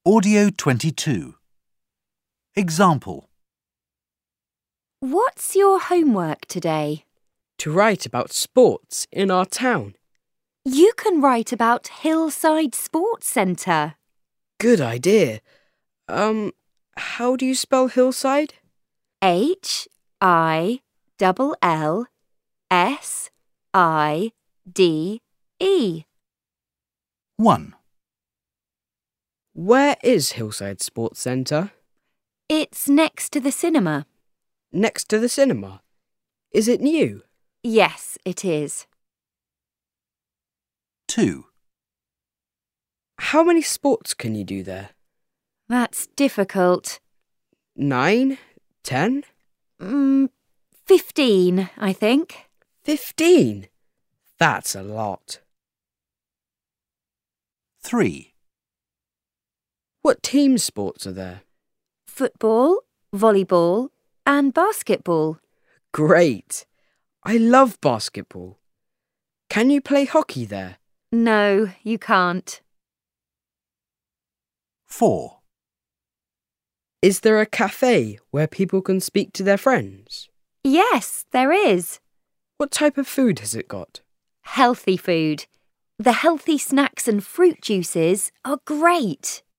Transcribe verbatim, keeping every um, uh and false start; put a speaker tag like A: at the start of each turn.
A: Audio twenty-two. Example.
B: What's your homework today?
C: To write about sports in our town.
B: You can write about Hillside Sports Centre.
C: Good idea. Um, how do you spell hillside?
B: H I L L S I D E.
A: one.
C: Where is Hillside Sports Centre?
B: It's next to the cinema.
C: Next to the cinema. Is it new?
B: Yes, it is.
A: two.
C: How many sports can you do there?
B: That's difficult.
C: Nine? Ten?
B: Mm, fifteen, I think.
C: Fifteen? That's a lot.
A: three.
C: What team sports are there?
B: Football, volleyball, and basketball.
C: Great! I love basketball. Can you play hockey there?
B: No, you can't.
A: four.
C: Is there a cafe where people can speak to their friends?
B: Yes, there is.
C: What type of food has it got?
B: Healthy food. The healthy snacks and fruit juices are great.